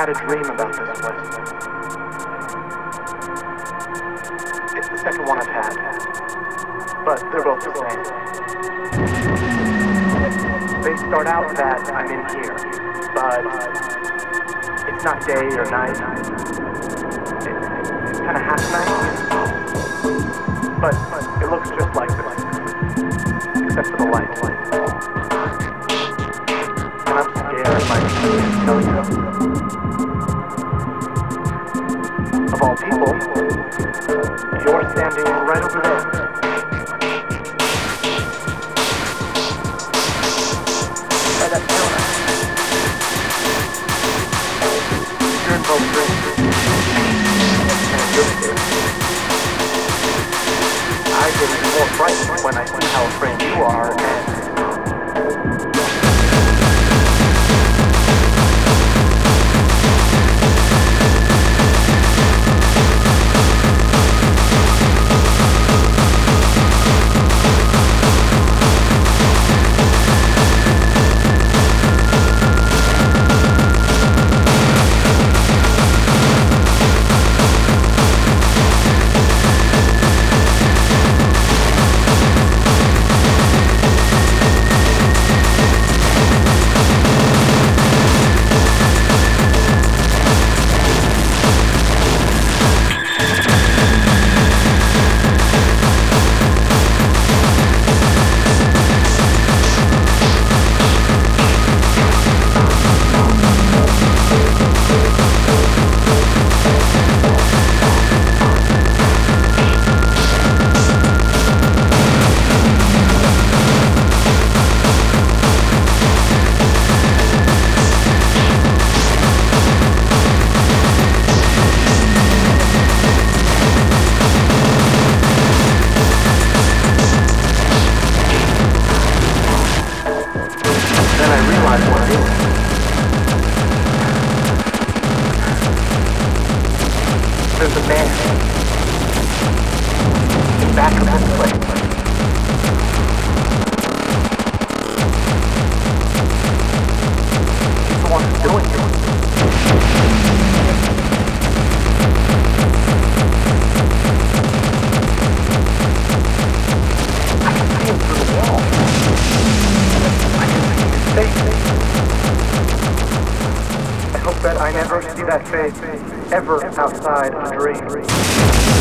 had a dream about this place. It's the second one I've had, but they're both the same. They start out that I'm in here, but it's not day or night. It's kind of half night, but it looks just like this, except for the light. And I'm scared, I can't tell you. Of all people, you're standing right over there. By that counter. You're in both rooms. And you're scared. I get even more frightened when I see how afraid you are, and there's a man in back of this place. He's the one who's doing it. I can see him through the wall. I can see his face. I hope that I never see that face ever outside a dream.